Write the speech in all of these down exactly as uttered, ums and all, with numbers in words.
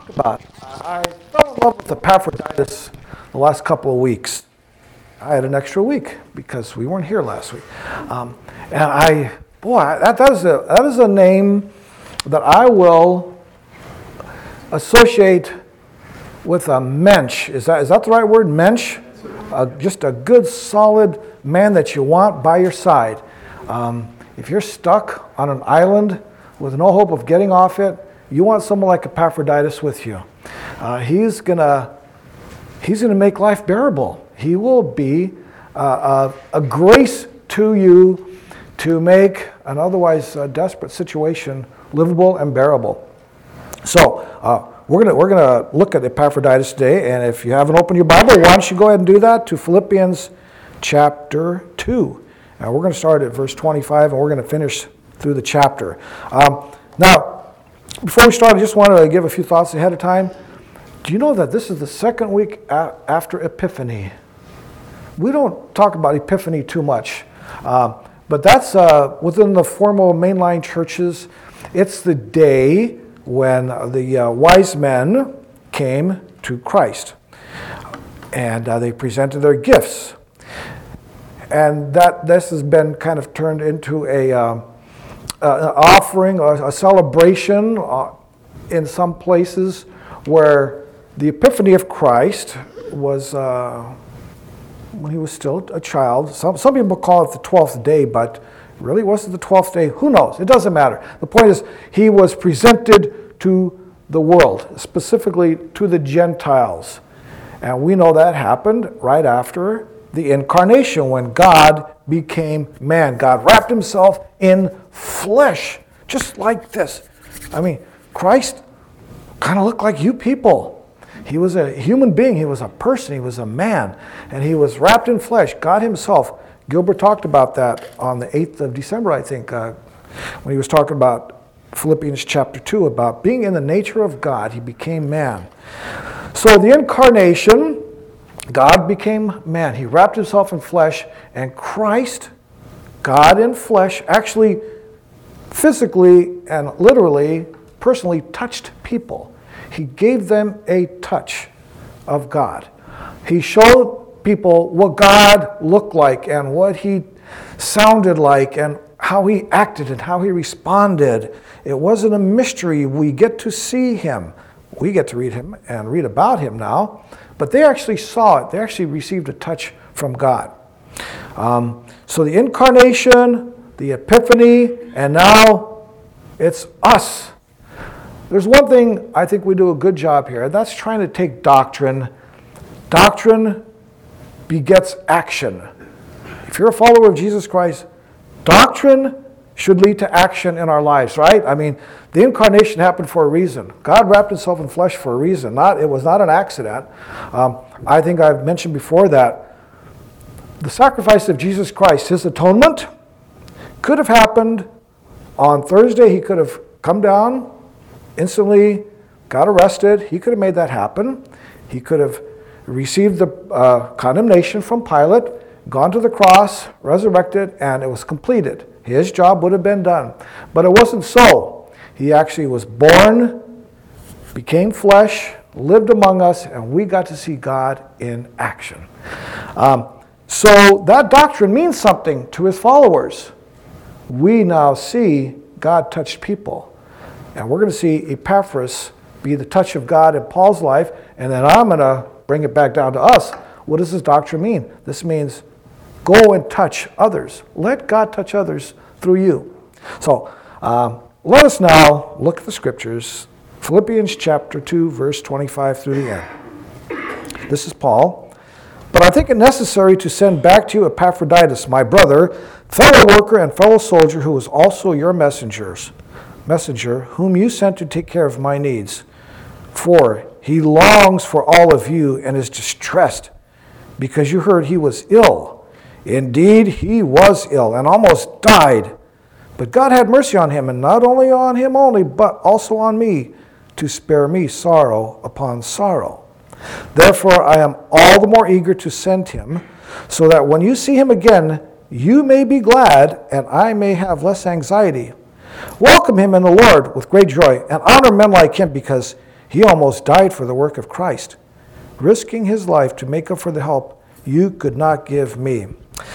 talked about. I fell in love with Epaphroditus the last couple of weeks. I had an extra week because we weren't here last week. Um, and I, boy, that, that, is a, that is a name that I will associate with a mensch. Is that, is that the right word, mensch? Uh, just a good, solid man that you want by your side. Um, if you're stuck on an island with no hope of getting off it, you want someone like Epaphroditus with you. Uh, he's gonna he's gonna make life bearable. He will be uh, a, a grace to you to make an otherwise uh, desperate situation livable and bearable. So uh, we're gonna we're gonna look at Epaphroditus today, and if you haven't opened your Bible, why don't you go ahead and do that to Philippians chapter two. And we're going to start at verse twenty-five, and we're going to finish through the chapter. Um, now. Before we start, I just wanted to give a few thoughts ahead of time. Do you know that this is the second week a- after Epiphany? We don't talk about Epiphany too much, uh, but that's uh, within the formal mainline churches. It's the day when the uh, wise men came to Christ, and uh, they presented their gifts. And that this has been kind of turned into a... Uh, Uh, an offering, a, a celebration uh, in some places where the Epiphany of Christ was uh, when he was still a child. Some, some people call it the twelfth day, but really was it the twelfth day? Who knows? It doesn't matter. The point is, he was presented to the world, specifically to the Gentiles. And we know that happened right after the incarnation, when God became man. God wrapped himself in flesh, just like this. I mean, Christ kind of looked like you people. He was a human being. He was a person. He was a man. And he was wrapped in flesh. God himself. Gilbert talked about that on the eighth of December, I think, uh, when he was talking about Philippians chapter two, about being in the nature of God. He became man. So the incarnation, God became man. He wrapped himself in flesh, and Christ, God in flesh, actually physically and literally, personally touched people. He gave them a touch of God. He showed people what God looked like and what he sounded like and how he acted and how he responded. It wasn't a mystery. We get to see him. We get to read him and read about him now. But they actually saw it. They actually received a touch from God. Um, so the incarnation, the Epiphany, and now it's us. There's one thing I think we do a good job here, and that's trying to take doctrine. Doctrine begets action. If you're a follower of Jesus Christ, doctrine should lead to action in our lives, right? I mean, the incarnation happened for a reason. God wrapped himself in flesh for a reason. Not, it was not an accident. Um, I think I've mentioned before that the sacrifice of Jesus Christ, his atonement, could have happened on Thursday. He could have come down, instantly got arrested. He could have made that happen. He could have received the uh, condemnation from Pilate, gone to the cross, resurrected, and it was completed. His job would have been done. But it wasn't so. He actually was born, became flesh, lived among us, and we got to see God in action. Um, so that doctrine means something to his followers. We now see God touched people. And we're going to see Epaphras be the touch of God in Paul's life, and then I'm going to bring it back down to us. What does this doctrine mean? This means go and touch others. Let God touch others through you. So um, let us now look at the scriptures. Philippians chapter two, verse twenty-five through the end. This is Paul. But I think it necessary to send back to you Epaphroditus, my brother, fellow worker and fellow soldier, who is also your messengers, messenger, whom you sent to take care of my needs. For he longs for all of you and is distressed because you heard he was ill. Indeed, he was ill and almost died. But God had mercy on him, and not only on him only, but also on me, to spare me sorrow upon sorrow. Therefore, I am all the more eager to send him, so that when you see him again, you may be glad, and I may have less anxiety. Welcome him in the Lord with great joy, and honor men like him, because He almost died for the work of Christ, risking his life to make up for the help you could not give me.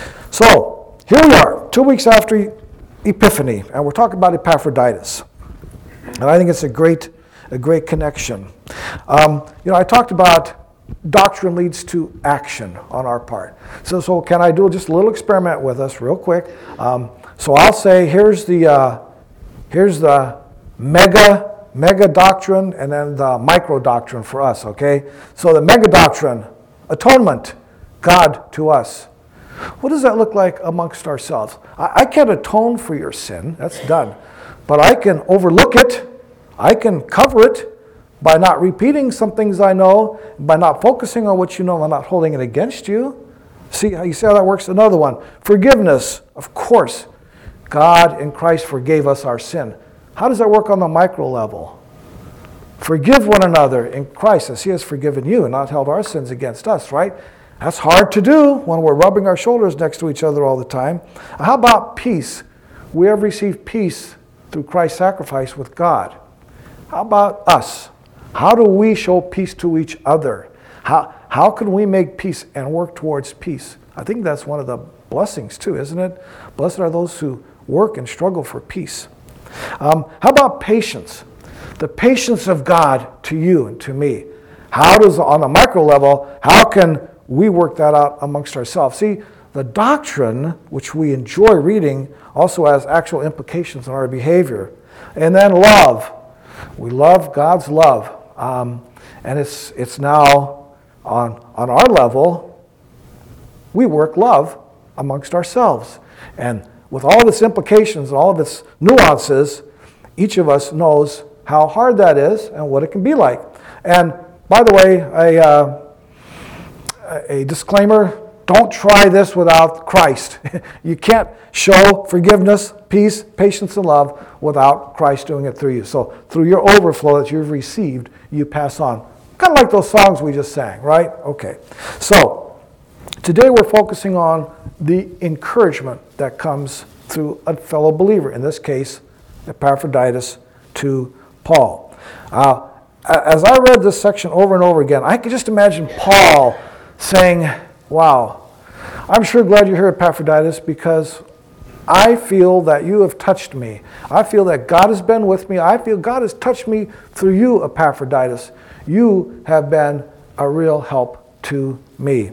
So, here we are, two weeks after Epiphany, and we're talking about Epaphroditus. And I think it's a great, a great connection. Um, you know, I talked about doctrine leads to action on our part. So, so can I do just a little experiment with us real quick? Um, so I'll say, here's the, uh, here's the mega, mega doctrine, and then the micro doctrine for us, okay? So the mega doctrine, atonement, God to us. What does that look like amongst ourselves? I, I can't atone for your sin, that's done. But I can overlook it, I can cover it by not repeating some things I know, by not focusing on what you know and not holding it against you. See how you see how that works? Another one, forgiveness, of course. God in Christ forgave us our sin. How does that work on the micro level? Forgive one another in Christ as he has forgiven you and not held our sins against us, right? That's hard to do when we're rubbing our shoulders next to each other all the time. How about peace? We have received peace through Christ's sacrifice with God. How about us? How do we show peace to each other? How, how can we make peace and work towards peace? I think that's one of the blessings too, isn't it? Blessed are those who work and struggle for peace. Um, how about patience? The patience of God to you and to me. How does, on the micro level, how can we work that out amongst ourselves? See, the doctrine, which we enjoy reading, also has actual implications on our behavior. And then love. We love God's love. Um, and it's it's now on, on our level, we work love amongst ourselves. And with all of its implications and all of its nuances, each of us knows how hard that is and what it can be like. And by the way, a, uh, a disclaimer, don't try this without Christ. You can't show forgiveness, peace, patience, and love without Christ doing it through you. So through your overflow that you've received, you pass on. Kind of like those songs we just sang, right? Okay. So today we're focusing on the encouragement that comes through a fellow believer, in this case, Epaphroditus to Paul. Uh, as I read this section over and over again, I could just imagine Paul saying, wow, I'm sure glad you're here, Epaphroditus, because I feel that you have touched me. I feel that God has been with me. I feel God has touched me through you, Epaphroditus. You have been a real help to me.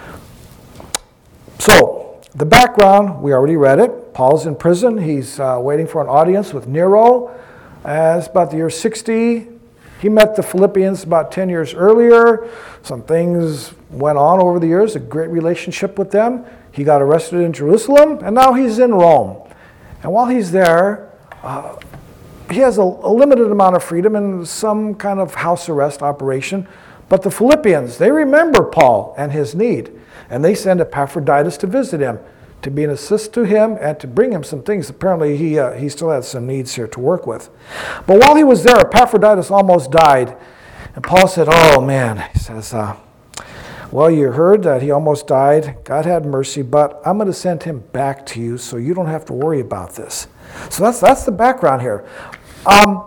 So, the background, we already read it. Paul's in prison. He's uh, waiting for an audience with Nero. Uh, it's about the year sixty. He met the Philippians about ten years earlier. Some things went on over the years, a great relationship with them. He got arrested in Jerusalem, and now he's in Rome. And while he's there, uh, he has a, a limited amount of freedom and some kind of house arrest operation. But the Philippians, they remember Paul and his need, and they send Epaphroditus to visit him, to be an assist to him and to bring him some things. Apparently he uh, he still had some needs here to work with. But while he was there, Epaphroditus almost died. And Paul said, oh man, he says, uh, well, you heard that he almost died. God had mercy, but I'm going to send him back to you so you don't have to worry about this. So that's that's the background here. Um,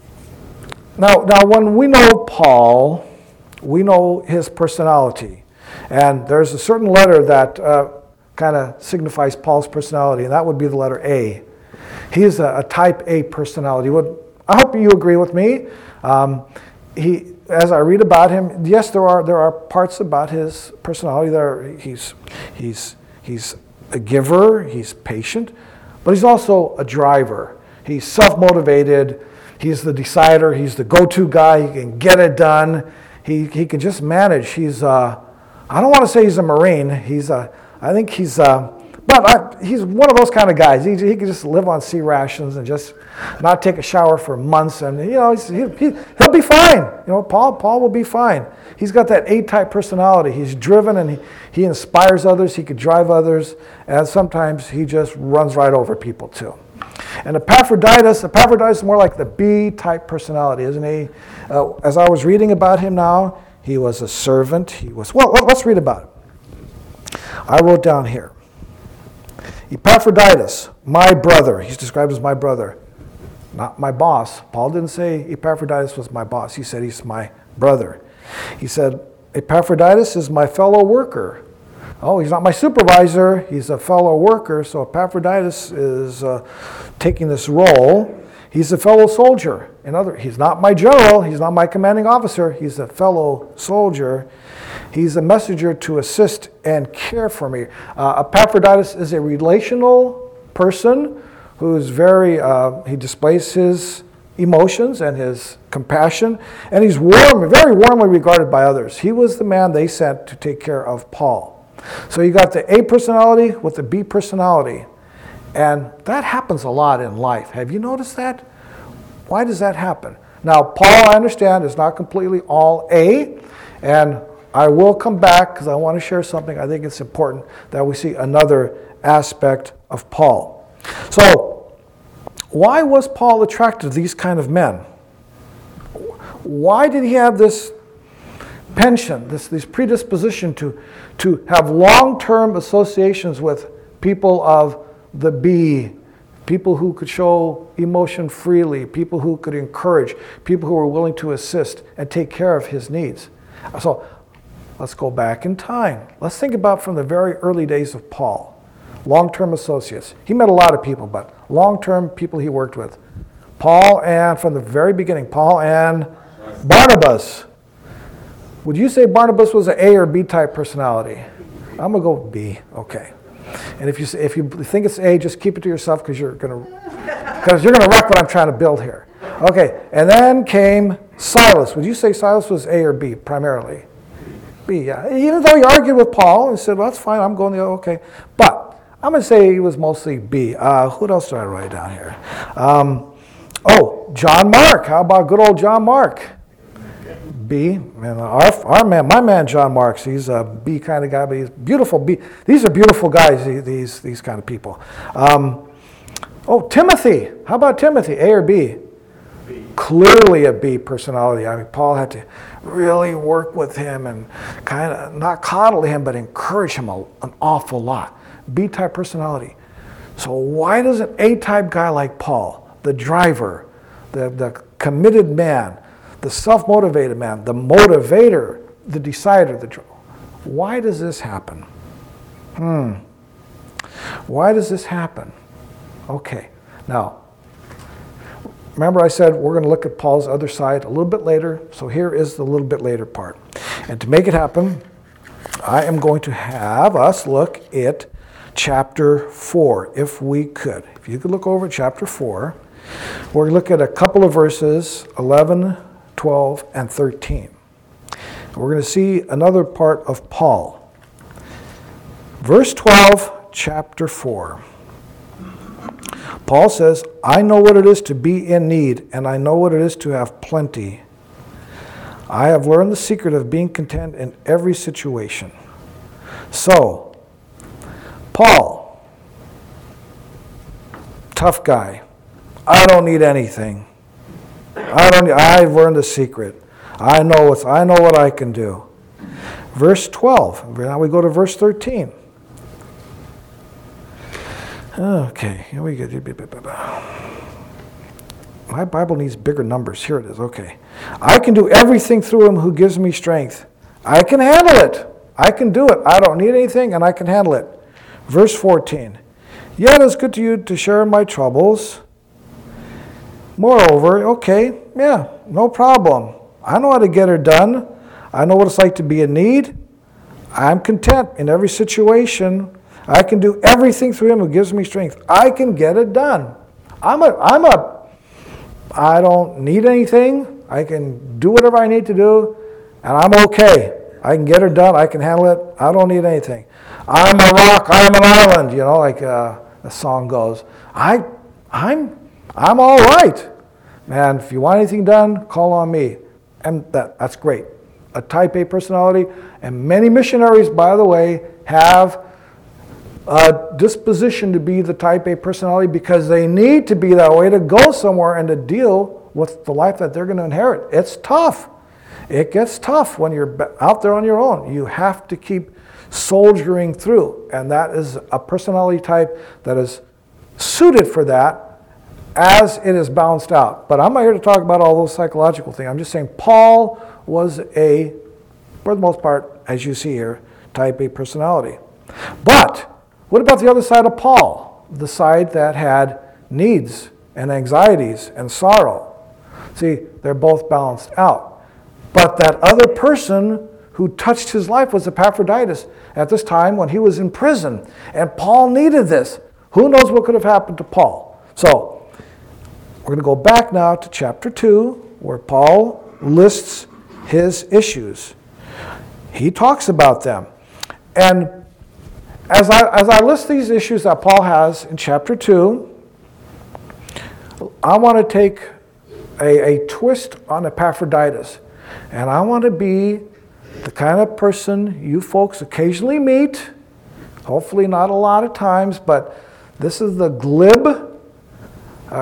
now, now, when we know Paul, we know his personality. And there's a certain letter that uh, kind of signifies Paul's personality, and that would be the letter A. He is a, a type A personality. Would I hope you agree with me? Um, he, as I read about him, yes, there are there are parts about his personality that are, he's he's he's a giver, he's patient, but he's also a driver. He's self-motivated. He's the decider. He's the go-to guy. He can get it done. He he can just manage. He's uh, I don't want to say he's a Marine. He's a I think he's, uh, but I, he's one of those kind of guys. He, he can just live on C rations and just not take a shower for months, and you know he's, he, he, he'll be fine. You know, Paul Paul will be fine. He's got that A-type personality. He's driven and he, he inspires others. He could drive others, and sometimes he just runs right over people too. And Epaphroditus, Epaphroditus is more like the B-type personality, isn't he? Uh, as I was reading about him now, he was a servant. He was well. Let's read about it. I wrote down here, Epaphroditus, my brother, he's described as my brother, not my boss. Paul didn't say Epaphroditus was my boss. He said he's my brother. He said Epaphroditus is my fellow worker. Oh, he's not my supervisor. He's a fellow worker. So Epaphroditus is uh, taking this role. He's a fellow soldier. In other, he's not my general. He's not my commanding officer. He's a fellow soldier. He's a messenger to assist and care for me. Uh, Epaphroditus is a relational person who is very, uh, he displays his emotions and his compassion, and he's warm, very warmly regarded by others. He was the man they sent to take care of Paul. So you got the A personality with the B personality, and that happens a lot in life. Have you noticed that? Why does that happen? Now, Paul, I understand, is not completely all A, and I will come back because I want to share something. I think it's important that we see another aspect of Paul. So, why was Paul attracted to these kind of men? Why did he have this penchant, this, this predisposition to, to have long-term associations with people of the B, people who could show emotion freely, people who could encourage, people who were willing to assist and take care of his needs? So, let's go back in time. Let's think about from the very early days of Paul. Long-term associates. He met a lot of people, but long-term people he worked with. Paul and, from the very beginning, Paul and Barnabas. Would you say Barnabas was an A or B type personality? I'm gonna go B. Okay. And if you if you think it's A, just keep it to yourself because you're gonna because you're gonna wreck what I'm trying to build here. Okay. And then came Silas. Would you say Silas was A or B primarily? B. Yeah. Even though he argued with Paul and said, "Well, that's fine. I'm going the okay," but I'm going to say he was mostly B. Uh, who else did I write down here? Um, oh, John Mark. How about good old John Mark? B. And our, our man, my man John Marks, he's a B kind of guy, but he's beautiful. B. These are beautiful guys, these, these kind of people. Um, oh, Timothy. How about Timothy? A or B? B? Clearly a B personality. I mean, Paul had to really work with him and kind of not coddle him, but encourage him a, an awful lot. B-type personality. So why does an A-type guy like Paul, the driver, the, the committed man, the self-motivated man, the motivator, the decider, the why does this happen? Hmm. Why does this happen? Okay. Now, remember I said we're going to look at Paul's other side a little bit later. So here is the little bit later part. And to make it happen, I am going to have us look at chapter four, if we could. If you could look over at chapter four, we're going to look at a couple of verses, eleven, twelve, and thirteen. We're going to see another part of Paul. Verse twelve, chapter four. Paul says, I know what it is to be in need, and I know what it is to have plenty. I have learned the secret of being content in every situation. So, Paul, tough guy. I don't need anything. I don't. Need, I've learned the secret. I know what's. I know what I can do. Verse twelve. Now we go to verse thirteen. Okay, here we go. My Bible needs bigger numbers. Here it is. Okay, I can do everything through Him who gives me strength. I can handle it. I can do it. I don't need anything, and I can handle it. Verse fourteen, yet it's good to you to share my troubles. Moreover, okay, yeah, no problem. I know how to get her done. I know what it's like to be in need. I'm content in every situation. I can do everything through Him who gives me strength. I can get it done. I'm a, I'm a, I don't need anything. I can do whatever I need to do, and I'm okay. I can get her done. I can handle it. I don't need anything. I'm a rock, I'm an island, you know, like uh, the song goes. I, I'm, I'm all right. Man, if you want anything done, call on me. And that, that's great. A type A personality, and many missionaries, by the way, have a disposition to be the type A personality because they need to be that way to go somewhere and to deal with the life that they're going to inherit. It's tough. It gets tough when you're out there on your own. You have to keep soldiering through, and that is a personality type that is suited for that as it is balanced out. But I'm not here to talk about all those psychological things. I'm just saying Paul was a, for the most part, as you see here, type A personality. But what about the other side of Paul? The side that had needs and anxieties and sorrow. See, they're both balanced out. But that other person who touched his life was Epaphroditus at this time when he was in prison. And Paul needed this. Who knows what could have happened to Paul? So, we're going to go back now to chapter two, where Paul lists his issues. He talks about them. And as I, as I list these issues that Paul has in chapter two, I want to take a, a twist on Epaphroditus. And I want to be the kind of person you folks occasionally meet, hopefully not a lot of times, but this is the glib, uh,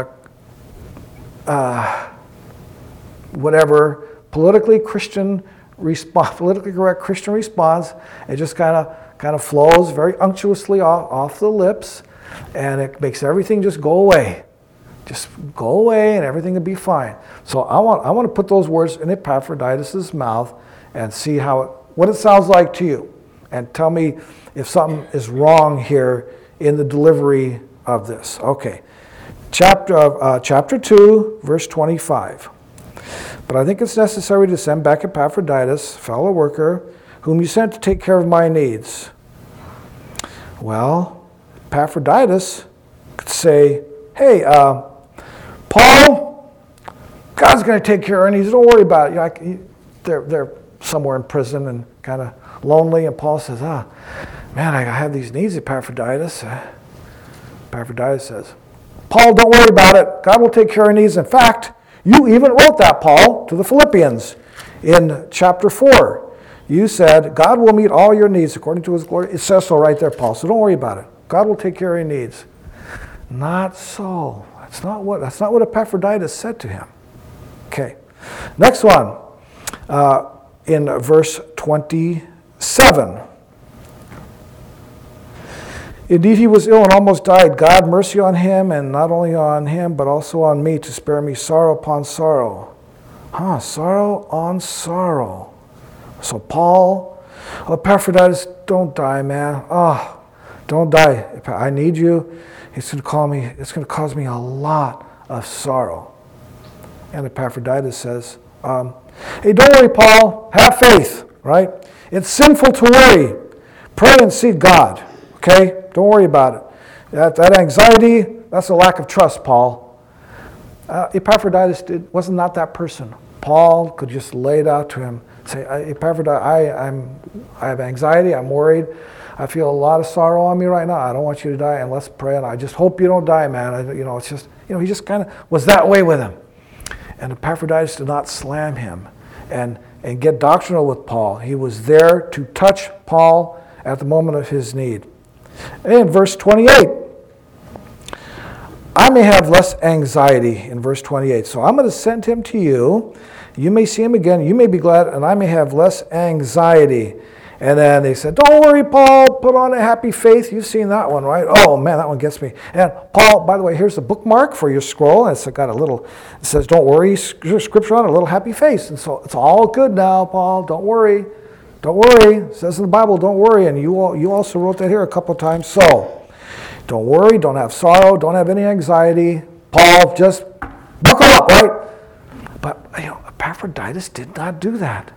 uh, whatever, politically Christian response, politically correct Christian response. It just kind of kind of flows very unctuously off, off the lips, and it makes everything just go away. Just go away and everything will be fine. So I want I want to put those words in Epaphroditus' mouth and see how it, what it sounds like to you. And tell me if something is wrong here in the delivery of this. Okay. Chapter, uh, chapter two, verse twenty-five. But I think it's necessary to send back Epaphroditus, fellow worker, whom you sent to take care of my needs. Well, Epaphroditus could say, hey, uh, Paul, God's going to take care of our needs. Don't worry about it. You know, like, he, they're, they're somewhere in prison and kind of lonely. And Paul says, ah, man, I have these needs, Epaphroditus. Epaphroditus says, Paul, don't worry about it. God will take care of our needs. In fact, you even wrote that, Paul, to the Philippians in chapter four. You said, God will meet all your needs according to his glory. It says so right there, Paul. So don't worry about it. God will take care of your needs. Not so. That's not what, that's not what Epaphroditus said to him. Okay. Next one. Uh, in verse twenty-seven. Indeed, he was ill and almost died. God, mercy on him, and not only on him, but also on me, to spare me sorrow upon sorrow. Huh, sorrow on sorrow. So Paul, oh, Epaphroditus, don't die, man. Oh, don't die. I need you. It's going to call me. It's going to cause me a lot of sorrow. And Epaphroditus says, um, hey, don't worry, Paul. Have faith, right? It's sinful to worry. Pray and seek God, okay? Don't worry about it. That, that anxiety, that's a lack of trust, Paul. Uh, Epaphroditus did, wasn't not that person. Paul could just lay it out to him. Say, Epaphroditus, I, I'm, I have anxiety, I'm worried. I feel a lot of sorrow on me right now. I don't want you to die, and let's pray, and I just hope you don't die, man. I, you know, it's just, you know, he just kind of was that way with him. And Epaphroditus did not slam him and, and get doctrinal with Paul. He was there to touch Paul at the moment of his need. And in verse twenty-eight, I may have less anxiety in verse twenty-eight. So I'm going to send him to you. You may see him again. You may be glad, and I may have less anxiety. And then they said, don't worry, Paul, put on a happy face. You've seen that one, right? Oh, man, that one gets me. And Paul, by the way, here's the bookmark for your scroll. It's got a little, it says, don't worry, scripture on a little happy face. And so it's all good now, Paul. Don't worry. Don't worry. It says in the Bible, don't worry. And you all, you also wrote that here a couple of times. So don't worry. Don't have sorrow. Don't have any anxiety. Paul, just buckle up, right? But, you know, Epaphroditus did not do that.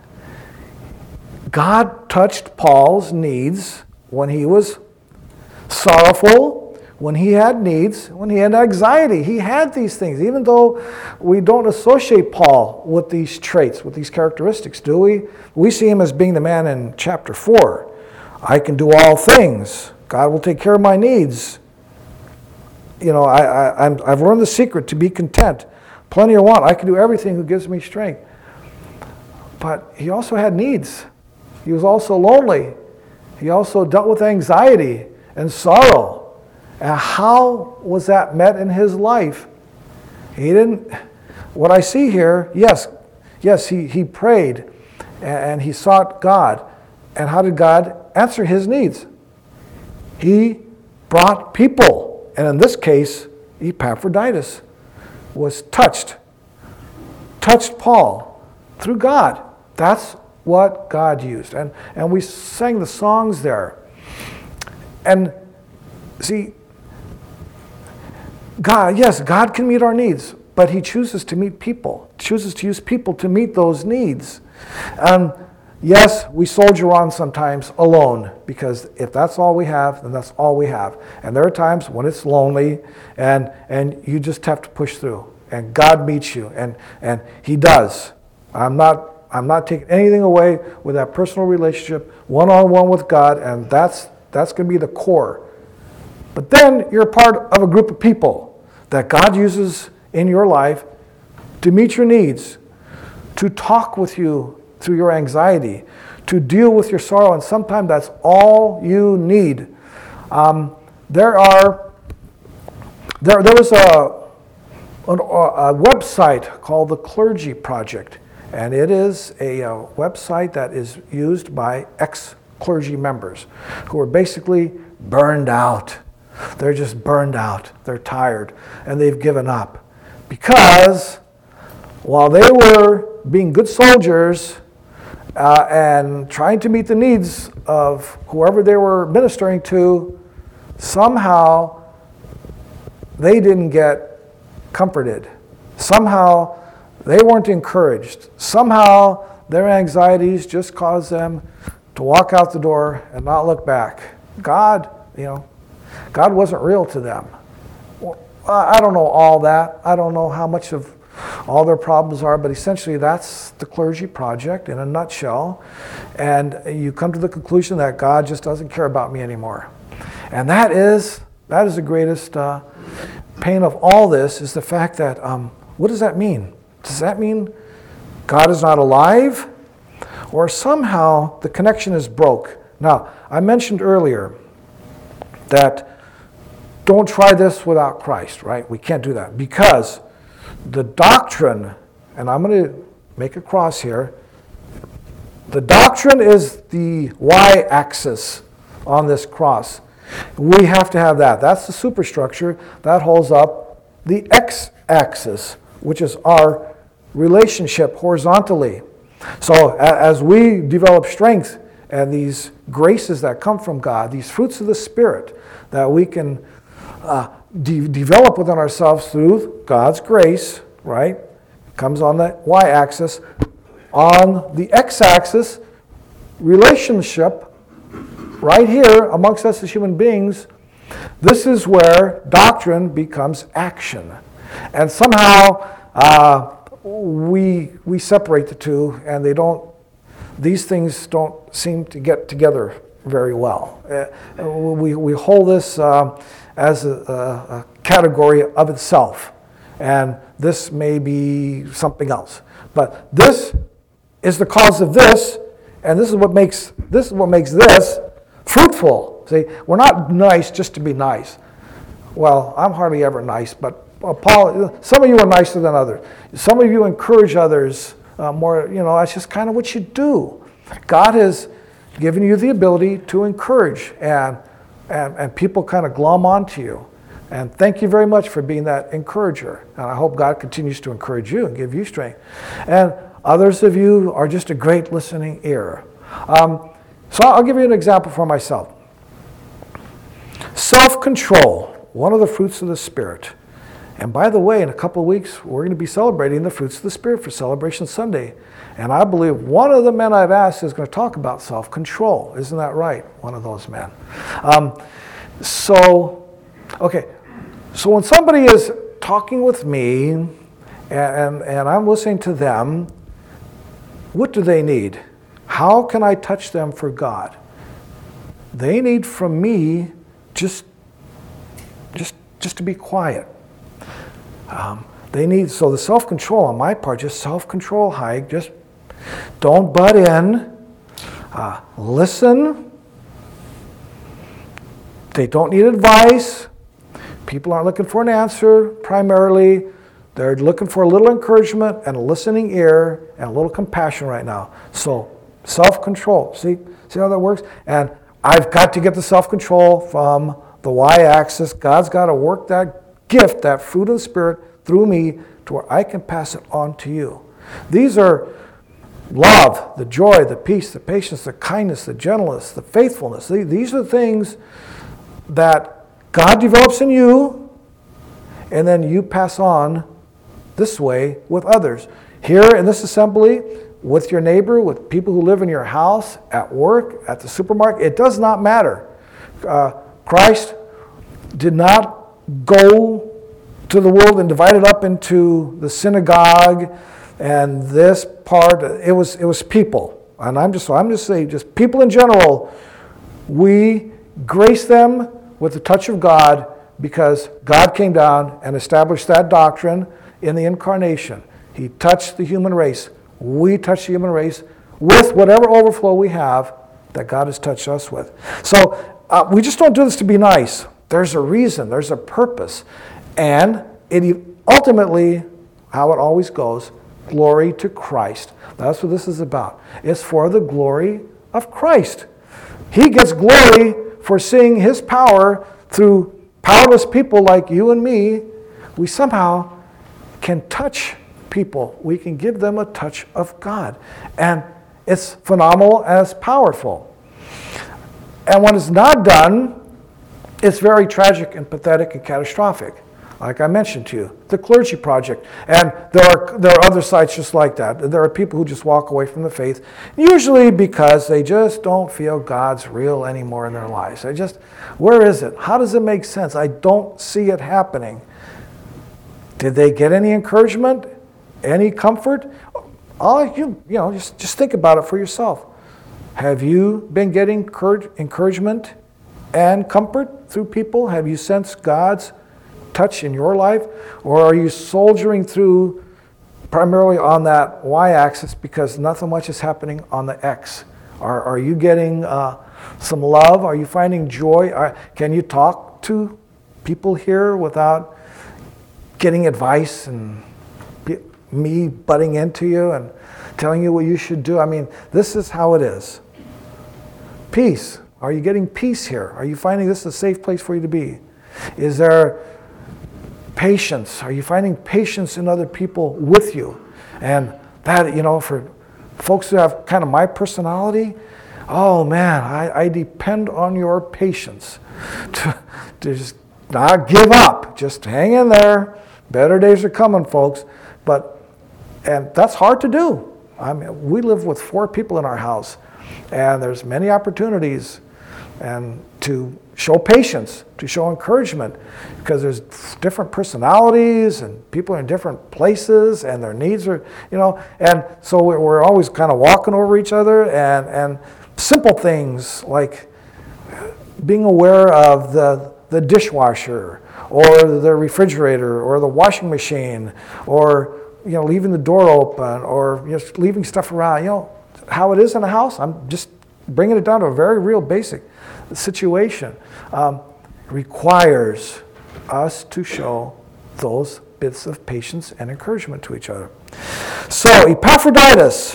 God touched Paul's needs when he was sorrowful, when he had needs, when he had anxiety. He had these things, even though we don't associate Paul with these traits, with these characteristics, do we? We see him as being the man in chapter four. I can do all things. God will take care of my needs. You know, I, I, I'm, I've learned the secret to be content. Plenty or want. I can do everything who gives me strength. But he also had needs. He was also lonely. He also dealt with anxiety and sorrow. And how was that met in his life? He didn't, what I see here, yes, yes, he, he prayed and he sought God. And how did God answer his needs? He brought people. And in this case, Epaphroditus. was touched, touched Paul through God. That's what God used. And, and we sang the songs there. And see, God, yes, God can meet our needs, but he chooses to meet people, chooses to use people to meet those needs. Um, yes, we soldier on sometimes alone, because if that's all we have, then that's all we have. And there are times when it's lonely, and, and you just have to push through. And God meets you, and, and he does. I'm not, I'm not taking anything away with that personal relationship, one-on-one with God, and that's, that's going to be the core. But then you're a part of a group of people that God uses in your life to meet your needs, to talk with you through your anxiety, to deal with your sorrow, and sometimes that's all you need. Um, there are, there, there was a, a, a website called the Clergy Project, and it is a, a website that is used by ex-clergy members who are basically burned out. They're just burned out. They're tired, and they've given up. Because while they were being good soldiers uh, and trying to meet the needs of whoever they were ministering to, somehow they didn't get comforted. Somehow they weren't encouraged. Somehow their anxieties just caused them to walk out the door and not look back. God, you know, God wasn't real to them. Well, I don't know all that. I don't know how much of all their problems are, but essentially that's the Clergy Project in a nutshell. And you come to the conclusion that God just doesn't care about me anymore. And that is, that is the greatest uh, pain of all this, is the fact that, um, what does that mean? Does that mean God is not alive? Or somehow the connection is broke? Now, I mentioned earlier that don't try this without Christ, right? We can't do that because the doctrine, and I'm going to make a cross here, the doctrine is the y-axis on this cross. We have to have that. That's the superstructure that holds up the x-axis, which is our relationship horizontally. So as we develop strength and these graces that come from God, these fruits of the Spirit that we can uh, de- develop within ourselves through God's grace, right, comes on the y-axis. On the x-axis, relationship, right here amongst us as human beings, this is where doctrine becomes action. And somehow uh, we we separate the two, and they don't, these things don't seem to get together very well. Uh, we, we hold this uh, as a, a category of itself, and this may be something else. But this is the cause of this, and this is what makes this is what makes this fruitful. See, we're not nice just to be nice. Well, I'm hardly ever nice, but uh, Paul, some of you are nicer than others. Some of you encourage others uh, more. You know, that's just kind of what you do. God has given you the ability to encourage, and and, and people kind of glom onto you. And thank you very much for being that encourager. And I hope God continues to encourage you and give you strength. And others of you are just a great listening ear. Um, so I'll give you an example for myself. Self-control, one of the fruits of the Spirit. And by the way, in a couple of weeks, we're going to be celebrating the fruits of the Spirit for Celebration Sunday. And I believe one of the men I've asked is going to talk about self-control. Isn't that right? One of those men. Um, so, okay. So when somebody is talking with me and, and, and I'm listening to them, what do they need? How can I touch them for God? They need from me just, just, just to be quiet. Um, they need, so the self-control on my part, just self-control, Haig, just don't butt in, uh, listen. They don't need advice. People aren't looking for an answer primarily. They're looking for a little encouragement and a listening ear and a little compassion right now. So self-control, see, see how that works? And I've got to get the self-control from the y-axis. God's got to work that gift, that fruit of the Spirit, through me to where I can pass it on to you. These are love, the joy, the peace, the patience, the kindness, the gentleness, the faithfulness. These are things that God develops in you, and then you pass on this way with others. Here in this assembly, with your neighbor, with people who live in your house, at work, at the supermarket, it does not matter. Uh, Christ did not go to the world and divide it up into the synagogue and this part. It was it was people, and I'm just so I'm just saying, just people in general. We grace them with the touch of God because God came down and established that doctrine in the incarnation. He touched the human race. We touch the human race with whatever overflow we have that God has touched us with. So uh, we just don't do this to be nice. There's a reason. There's a purpose. And it ultimately, how it always goes, glory to Christ. That's what this is about. It's for the glory of Christ. He gets glory for seeing his power through powerless people like you and me. We somehow can touch people. We can give them a touch of God. And it's phenomenal and it's powerful. And when it's not done, it's very tragic and pathetic and catastrophic. Like I mentioned to you, the Clergy Project. And there are there are other sites just like that. There are people who just walk away from the faith, usually because they just don't feel God's real anymore in their lives. They just, where is it? How does it make sense? I don't see it happening. Did they get any encouragement? Any comfort? All you you know, just, just think about it for yourself. Have you been getting encouragement and comfort through people? Have you sensed God's touch in your life? Or are you soldiering through primarily on that y-axis because nothing much is happening on the x? Are, are you getting uh, some love? Are you finding joy? Are, can you talk to people here without getting advice and me butting into you and telling you what you should do? I mean, this is how it is. Peace. Are you getting peace here? Are you finding this a safe place for you to be? Is there patience? Are you finding patience in other people with you? And that, you know, for folks who have kind of my personality, oh man, I, I depend on your patience to, to just not give up. Just hang in there. Better days are coming, folks. But and that's hard to do. I mean, we live with four people in our house, and there's many opportunities and to show patience, to show encouragement, because there's different personalities and people are in different places and their needs are, you know, and so we're always kind of walking over each other, and, and simple things like being aware of the, the dishwasher or the refrigerator or the washing machine, or you know, leaving the door open, or you know, leaving stuff around. You know, how it is in a house. I'm just bringing it down to a very real basic situation. Um, requires us to show those bits of patience and encouragement to each other. So Epaphroditus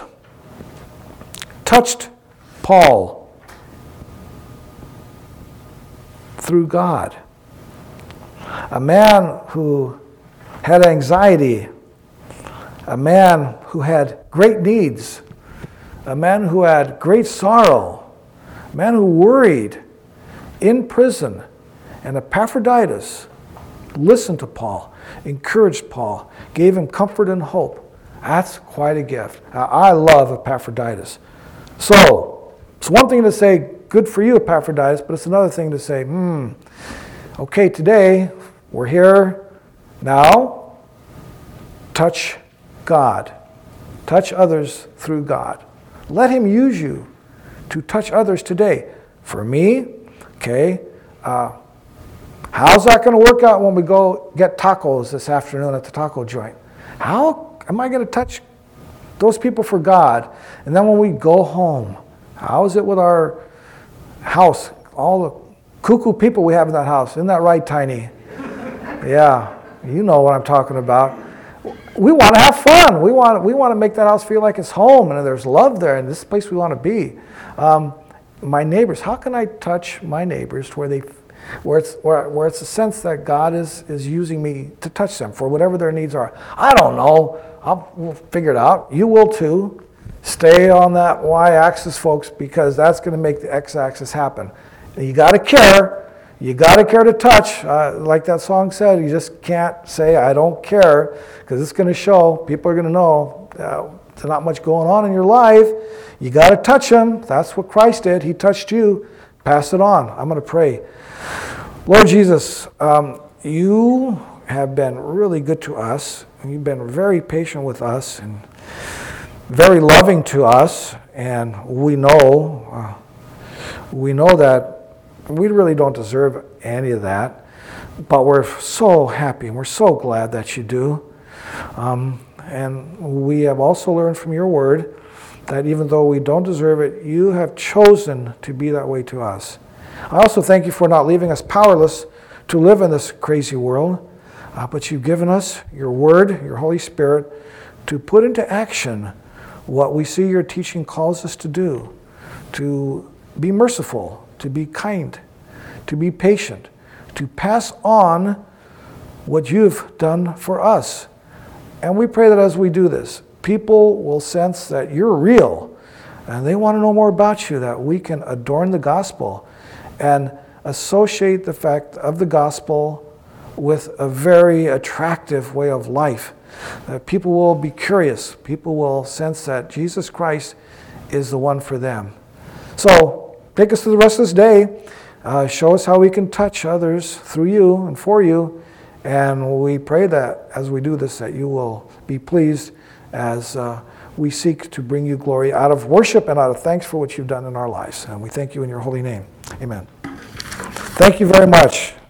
touched Paul through God. A man who had anxiety, a man who had great needs, a man who had great sorrow, a man who worried, in prison. And Epaphroditus listened to Paul, encouraged Paul, gave him comfort and hope. That's quite a gift. Now, I love Epaphroditus. So, it's one thing to say, good for you, Epaphroditus, but it's another thing to say, hmm, okay, today we're here. Now, touch God. Touch others through God. Let him use you to touch others today. For me, okay, uh, how's that going to work out when we go get tacos this afternoon at the taco joint? How am I going to touch those people for God? And then when we go home, how is it with our house? All the cuckoo people we have in that house. Isn't that right, Tiny? Yeah, you know what I'm talking about. We want to have fun. We want we want to make that house feel like it's home, and there's love there, and this is the place we want to be. Um, my neighbors, how can I touch my neighbors to where they where it's, where, where it's a sense that God is, is using me to touch them for whatever their needs are. I don't know. I'll we'll figure it out. You will too. Stay on that y-axis, folks, because that's going to make the x-axis happen. And you got to care. You got to care to touch. Uh, like that song said, you just can't say, I don't care, because it's going to show. People are going to know uh, there's not much going on in your life. You got to touch them. That's what Christ did. He touched you. Pass it on. I'm going to pray. Lord Jesus, um, you have been really good to us. You've been very patient with us and very loving to us. And we know, uh, we know that we really don't deserve any of that. But we're so happy and we're so glad that you do. Um, and we have also learned from your word that even though we don't deserve it, you have chosen to be that way to us. I also thank you for not leaving us powerless to live in this crazy world, uh, but you've given us your word, your Holy Spirit, to put into action what we see your teaching calls us to do, to be merciful, to be kind, to be patient, to pass on what you've done for us. And we pray that as we do this, people will sense that you're real and they want to know more about you, that we can adorn the gospel and associate the fact of the gospel with a very attractive way of life. That people will be curious. People will sense that Jesus Christ is the one for them. So take us through the rest of this day. Uh, show us how we can touch others through you and for you. And we pray that as we do this, that you will be pleased as uh, we seek to bring you glory out of worship and out of thanks for what you've done in our lives. And we thank you in your holy name. Amen. Thank you very much.